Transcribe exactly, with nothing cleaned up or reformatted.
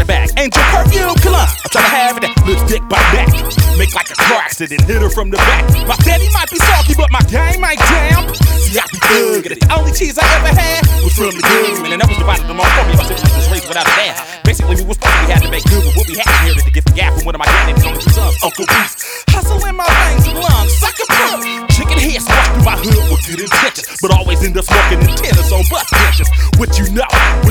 the back. Angel perfume cologne, I'm tryna have it. Lipstick by back, make like a car accident, hit her from the back. My daddy might be salty, but my game ain't down. See, I be thuggin'. The only cheese I ever had was from the government, and that was divided among four. My siblings was raised without a dad. Basically, we was supposed to, we had to make good with what we had inherited to get the gap from one of my daddy's only two sons, Uncle Beast. Hustle in my veins and lungs, sucker pump. Chicken heads walk through my hood with good intentions, but always end up smoking antennas on bus benches. What you know?